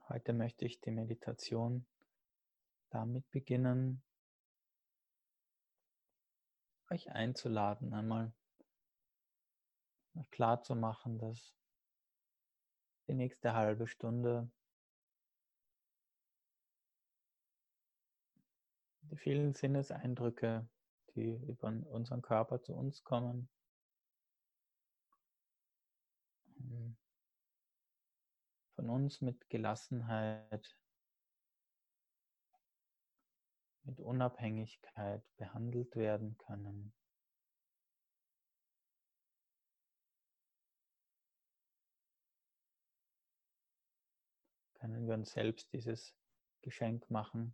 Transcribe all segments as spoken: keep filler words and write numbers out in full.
Heute möchte ich die Meditation damit beginnen, euch einzuladen, einmal klar zu machen, dass die nächste halbe Stunde die vielen Sinneseindrücke, die über unseren Körper zu uns kommen, ähm, von uns mit Gelassenheit, mit Unabhängigkeit behandelt werden können. Können wir uns selbst dieses Geschenk machen,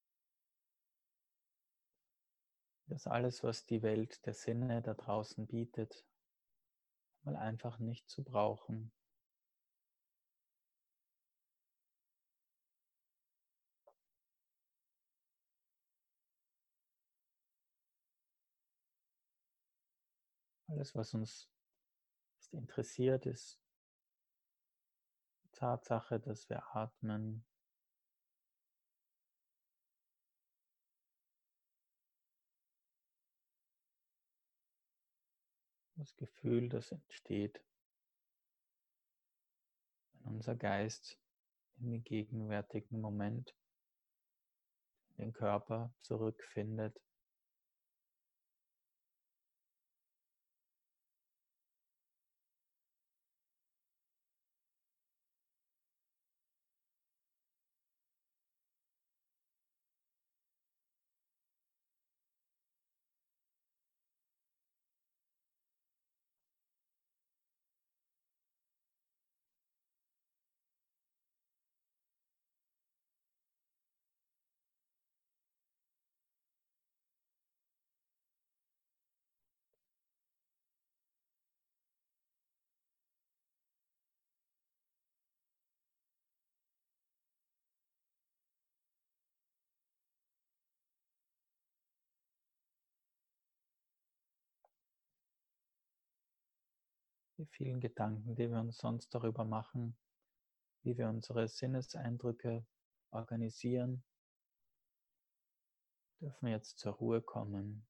dass alles, was die Welt der Sinne da draußen bietet, mal einfach nicht zu brauchen. Alles, was uns interessiert, ist die Tatsache, dass wir atmen, das Gefühl, das entsteht, wenn unser Geist in den gegenwärtigen Moment, in den Körper zurückfindet. Die vielen Gedanken, die wir uns sonst darüber machen, wie wir unsere Sinneseindrücke organisieren, dürfen jetzt zur Ruhe kommen.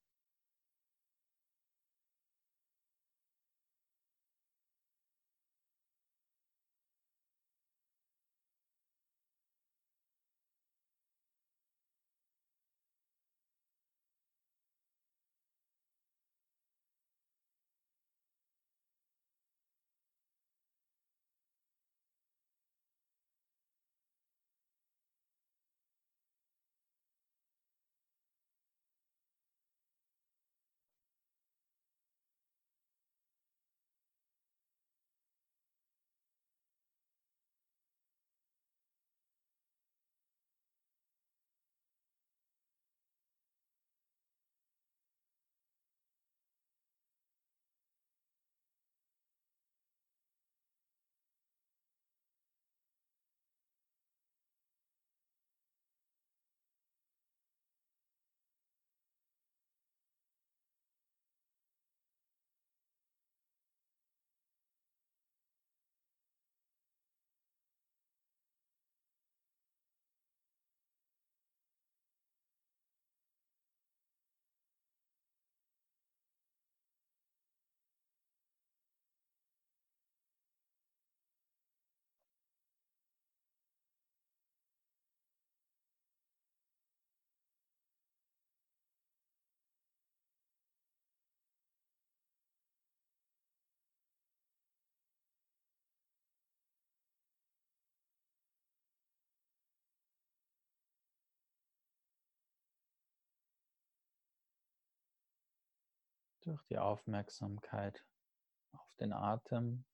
Durch die Aufmerksamkeit auf den Atem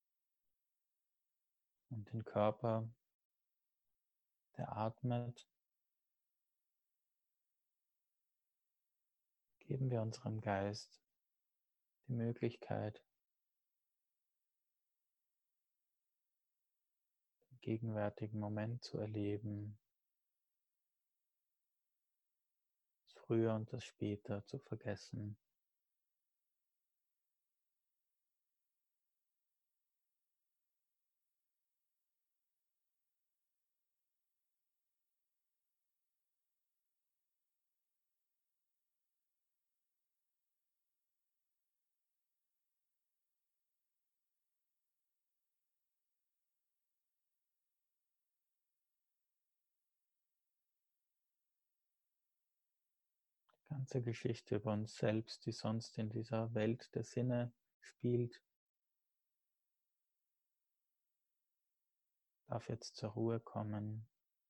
und den Körper, der atmet, geben wir unserem Geist die Möglichkeit, den gegenwärtigen Moment zu erleben, das Früher und das Später zu vergessen. ganze Geschichte über uns selbst, die sonst in dieser Welt der Sinne spielt, darf jetzt zur Ruhe kommen.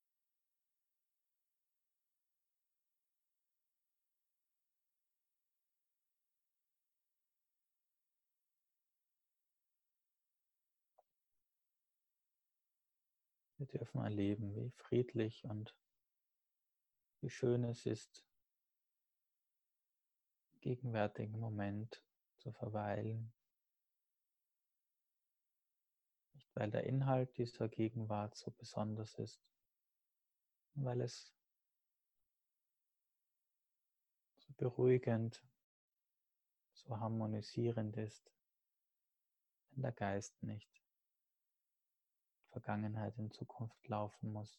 Wir dürfen erleben, wie friedlich und wie schön es ist, im gegenwärtigen Moment zu verweilen. Nicht weil der Inhalt dieser Gegenwart so besonders ist, weil es so beruhigend, so harmonisierend ist, wenn der Geist nicht Vergangenheit in Zukunft laufen muss.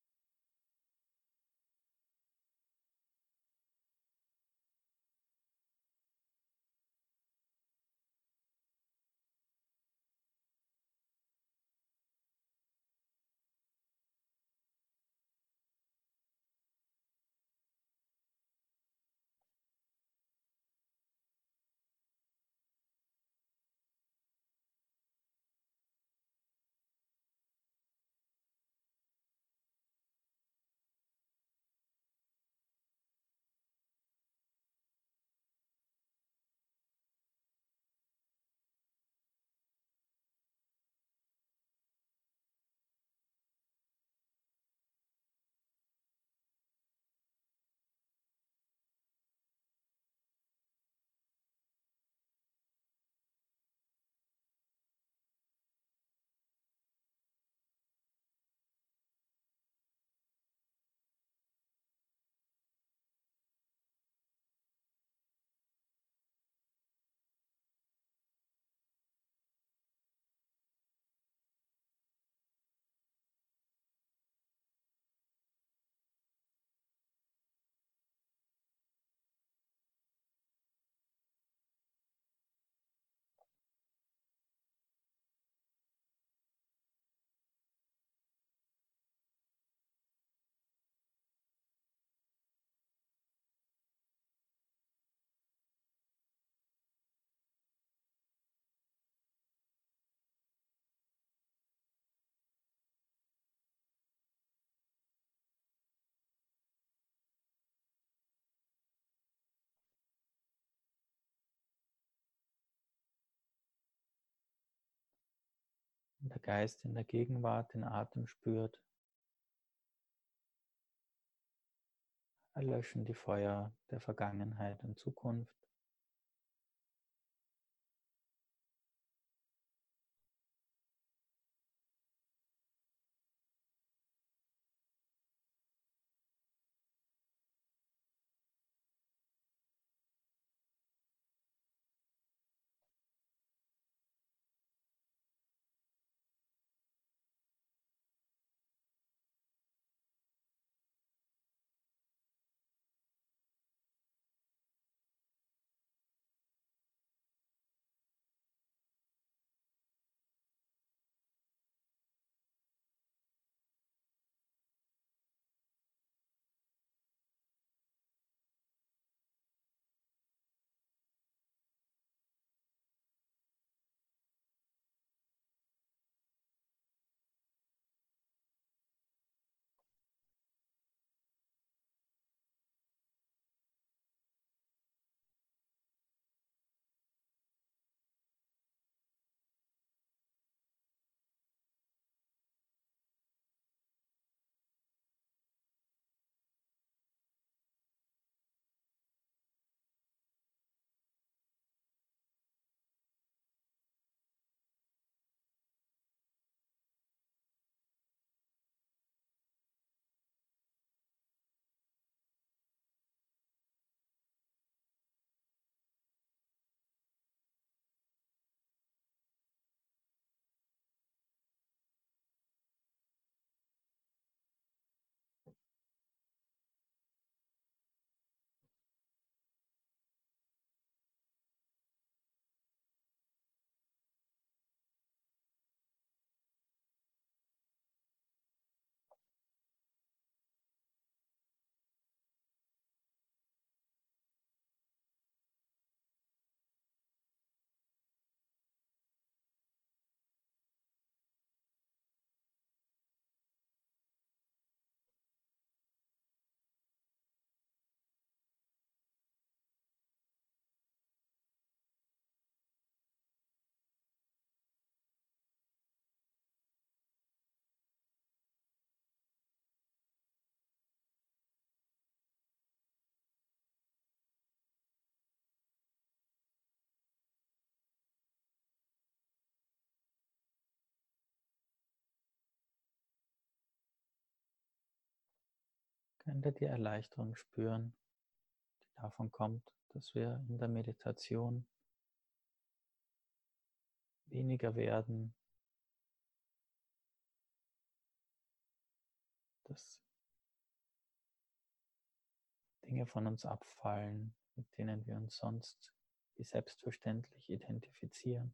Wenn der Geist in der Gegenwart den Atem spürt, erlöschen die Feuer der Vergangenheit und Zukunft. könntet ihr Erleichterung spüren, die davon kommt, dass wir in der Meditation weniger werden, dass Dinge von uns abfallen, mit denen wir uns sonst wie selbstverständlich identifizieren.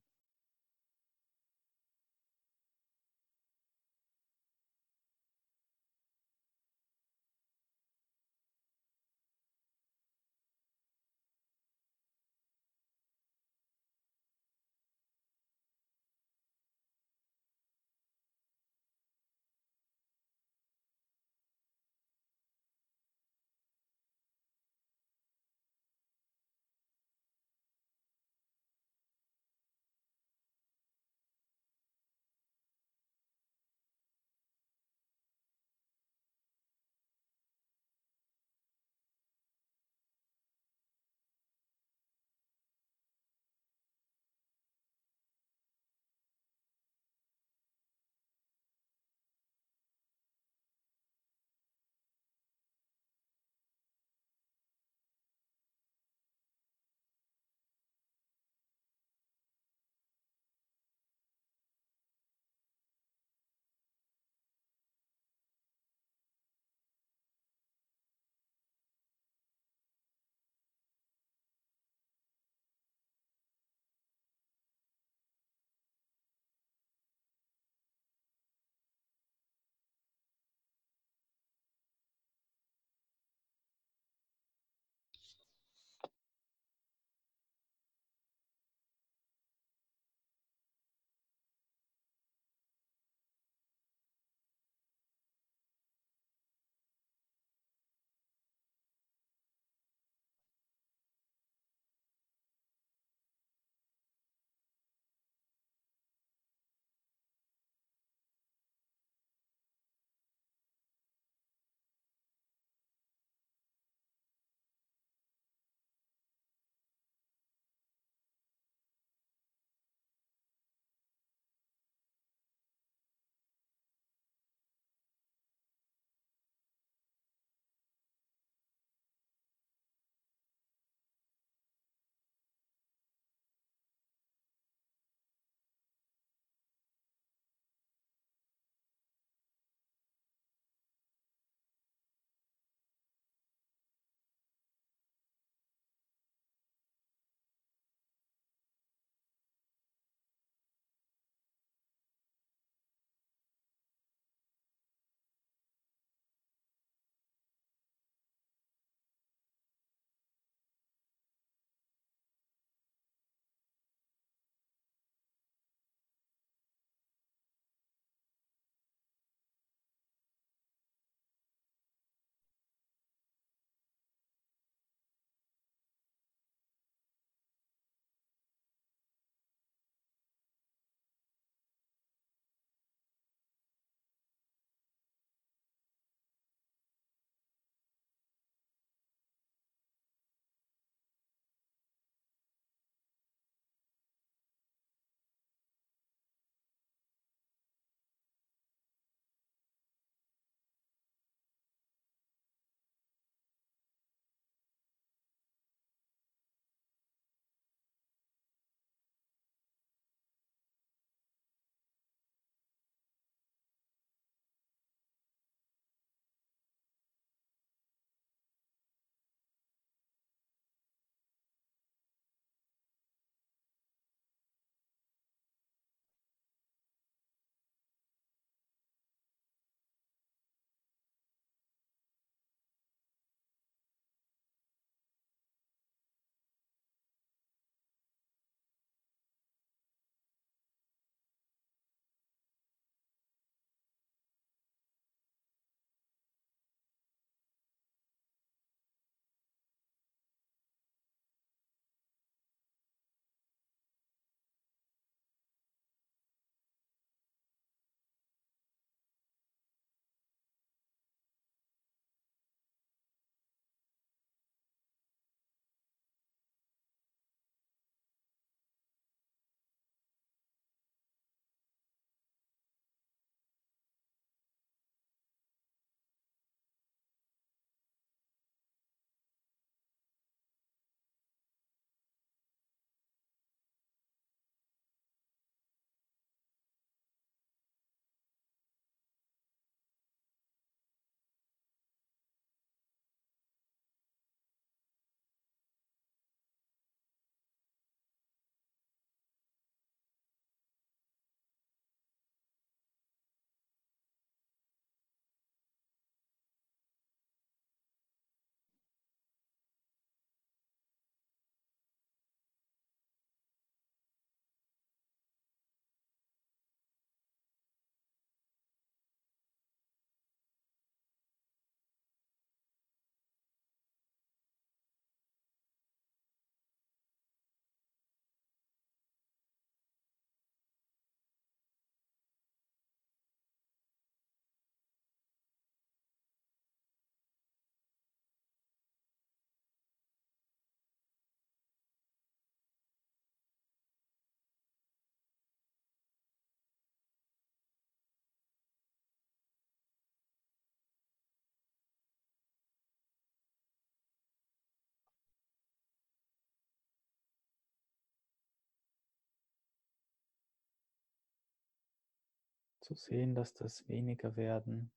zu sehen, dass das weniger werden,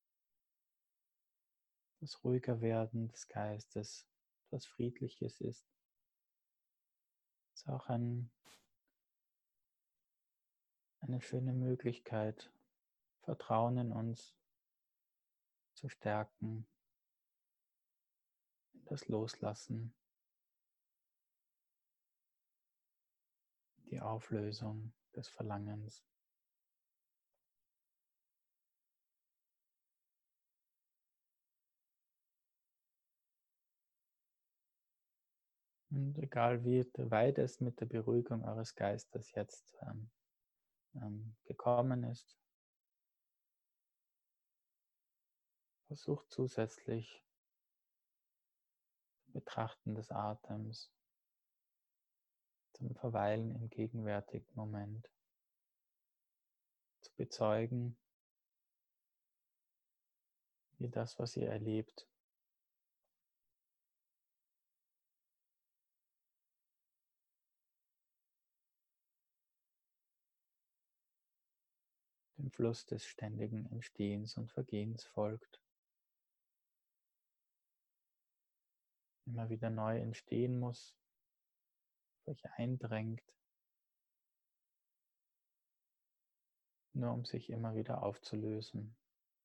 das ruhiger werden des Geistes, das Friedliches ist. Es ist auch ein, eine schöne Möglichkeit, Vertrauen in uns zu stärken, in das Loslassen, die Auflösung des Verlangens. Und egal wie weit es mit der Beruhigung eures Geistes jetzt ähm, ähm, gekommen ist, versucht zusätzlich zum Betrachten des Atems, zum Verweilen im gegenwärtigen Moment, zu bezeugen, wie das, was ihr erlebt, dem Fluss des ständigen Entstehens und Vergehens folgt, immer wieder neu entstehen muss, euch eindrängt, nur um sich immer wieder aufzulösen,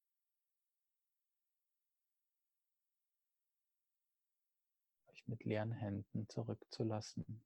euch mit leeren Händen zurückzulassen.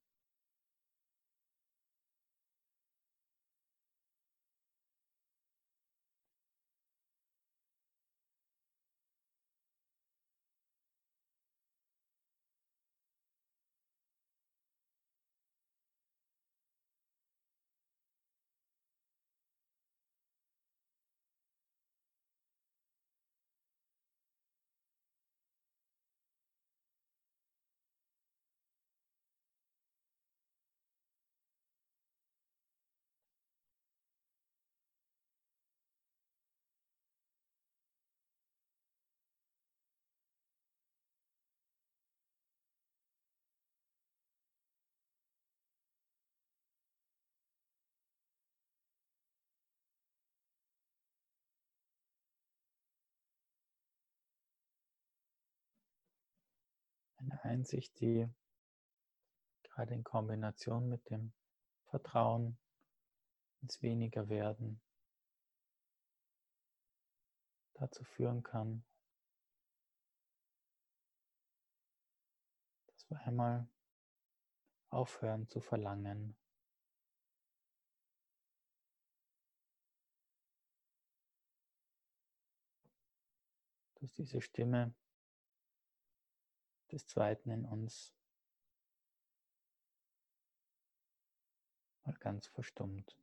Eine Einsicht, die gerade in Kombination mit dem Vertrauen ins Wenigerwerden dazu führen kann, dass wir einmal aufhören zu verlangen, dass diese Stimme des Zweiten in uns mal ganz verstummt.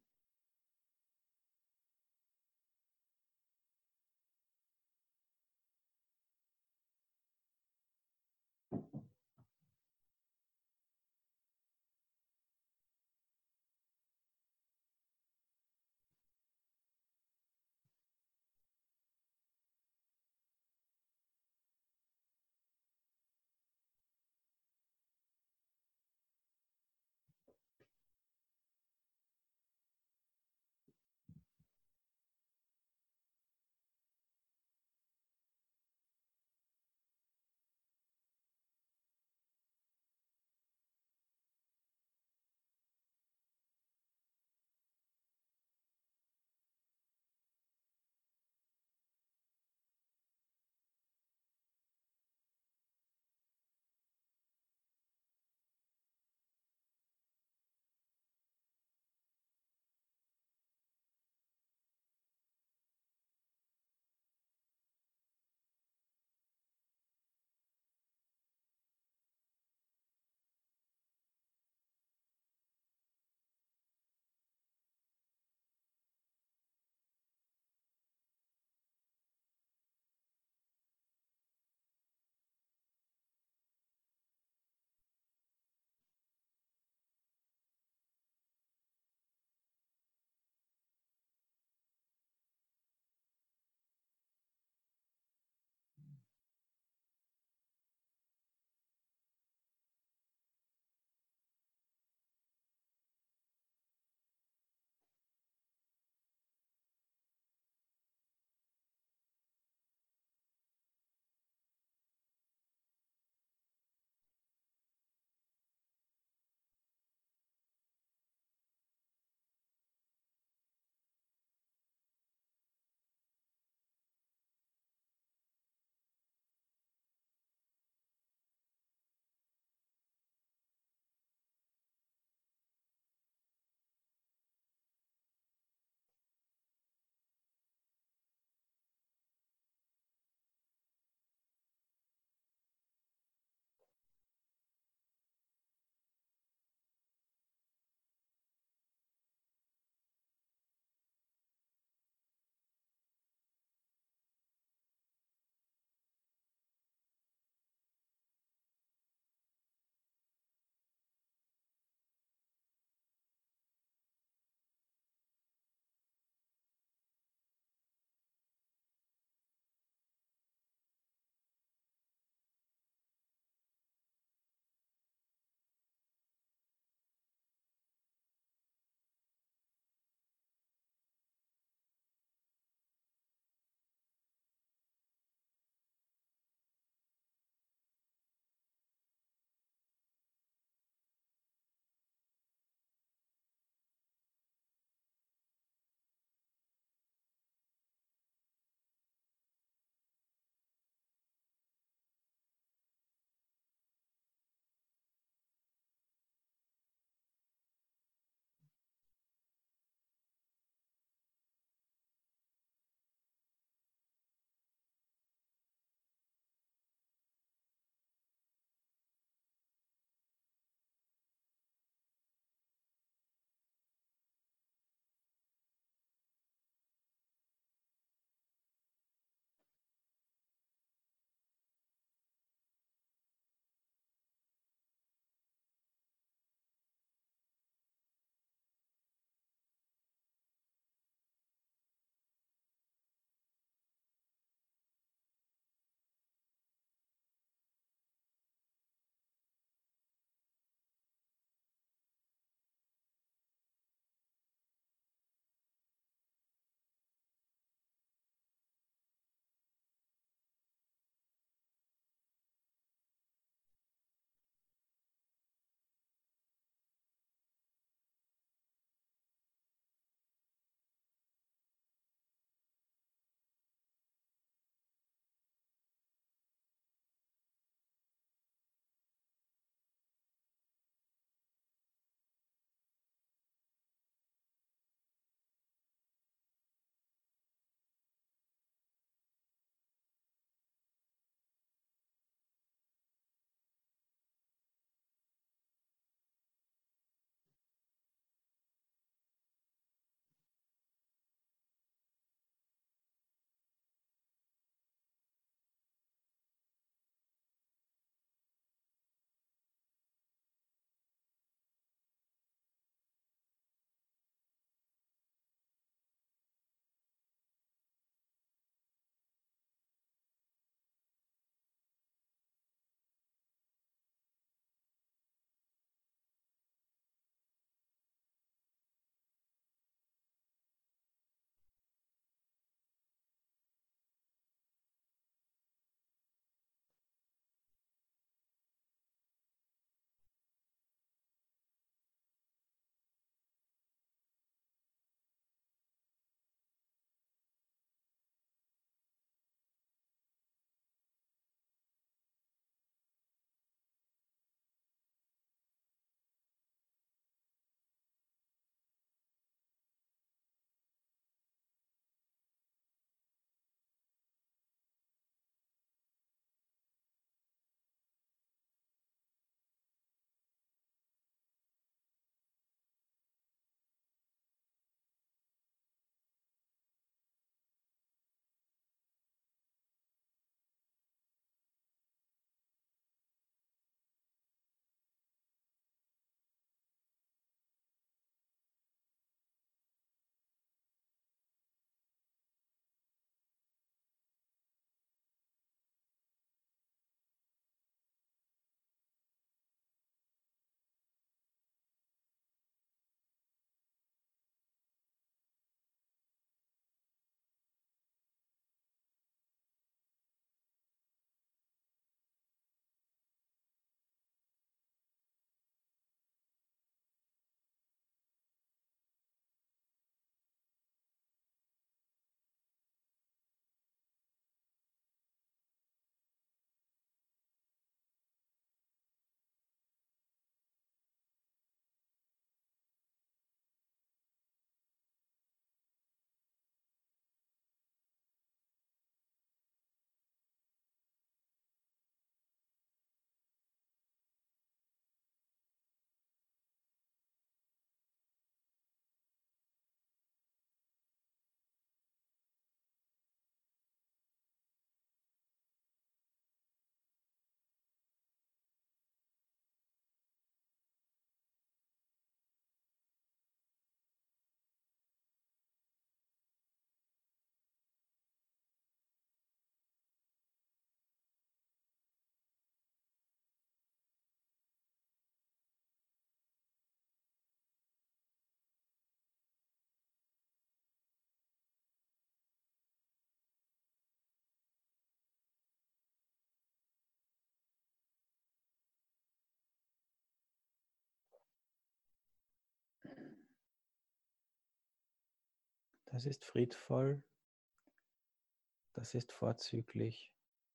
Das ist friedvoll, das ist vorzüglich.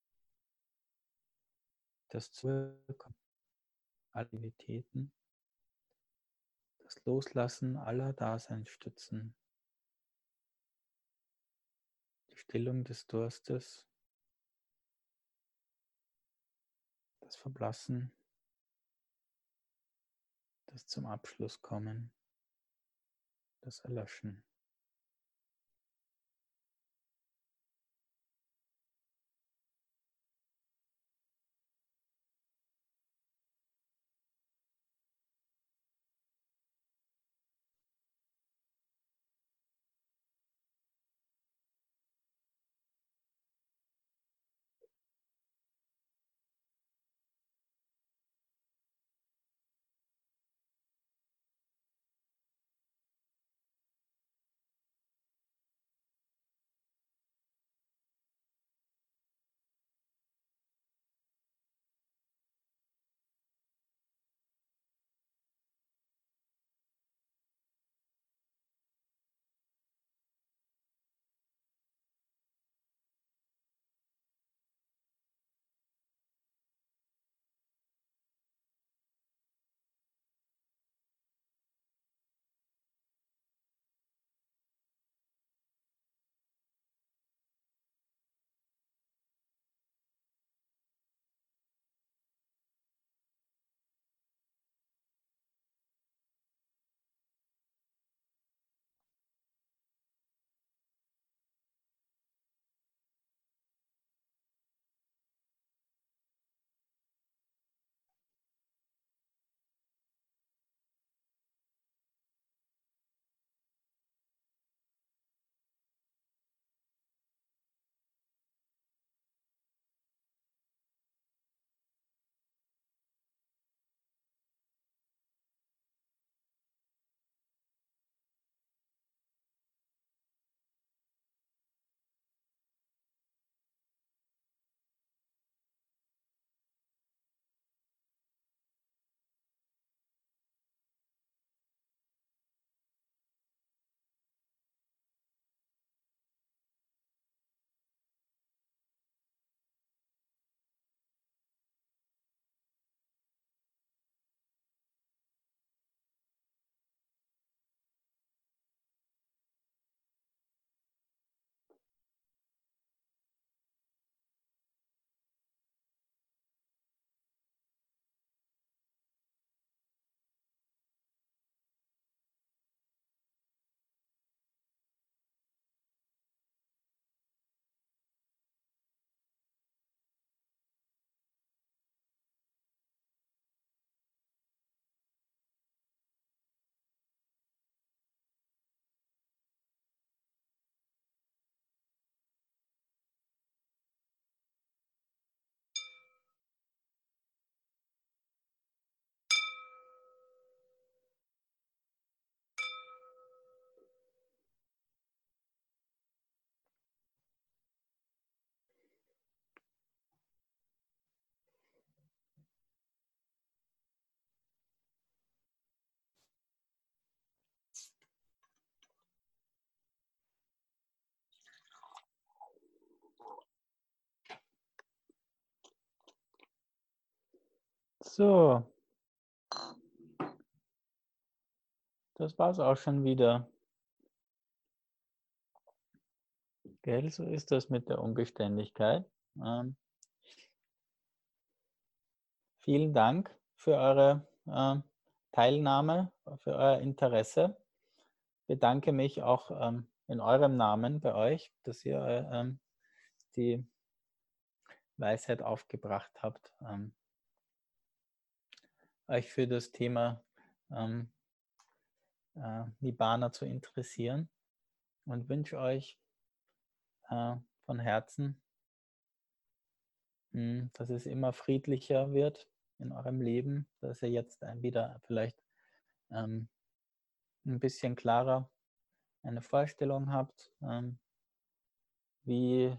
Das Zurückkommen, Aktivitäten, das Loslassen aller Daseinsstützen, die Stillung des Durstes, das Verblassen, das zum Abschluss kommen, das Erlöschen. So, das war's auch schon wieder. Gell, so ist das mit der Unbeständigkeit. Ähm, vielen Dank für eure äh, Teilnahme, für euer Interesse. Ich bedanke mich auch ähm, in eurem Namen bei euch, dass ihr äh, ähm, die Weisheit aufgebracht habt, ähm, euch für das Thema ähm, äh, Nibbana zu interessieren, und wünsche euch äh, von Herzen, mh, dass es immer friedlicher wird in eurem Leben, dass ihr jetzt ein, wieder vielleicht ähm, ein bisschen klarer eine Vorstellung habt, ähm, wie,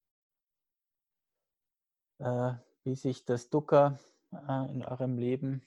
äh, wie sich das Dukkha äh, in eurem Leben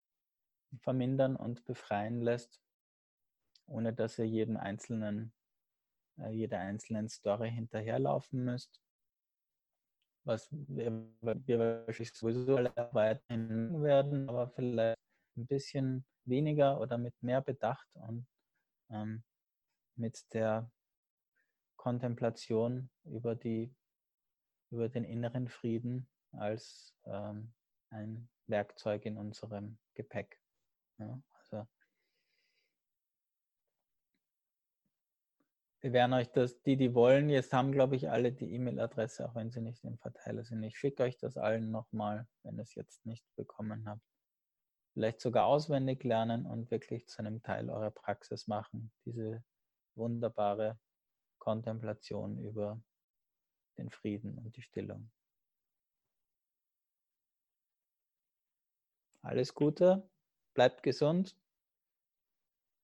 vermindern und befreien lässt, ohne dass ihr jeden einzelnen äh, jeder einzelnen Story hinterherlaufen müsst, was wir, wir wahrscheinlich sowieso alle weiterhin werden, aber vielleicht ein bisschen weniger oder mit mehr Bedacht und ähm, mit der Kontemplation über die, über den inneren Frieden als ähm, ein Werkzeug in unserem Gepäck. Ja, also wir werden euch das, die, die wollen, jetzt haben, glaube ich, alle die E-Mail-Adresse, auch wenn sie nicht im Verteiler sind. Ich schicke euch das allen nochmal, wenn ihr es jetzt nicht bekommen habt. Vielleicht sogar auswendig lernen und wirklich zu einem Teil eurer Praxis machen. Diese wunderbare Kontemplation über den Frieden und die Stillung. Alles Gute, bleibt gesund.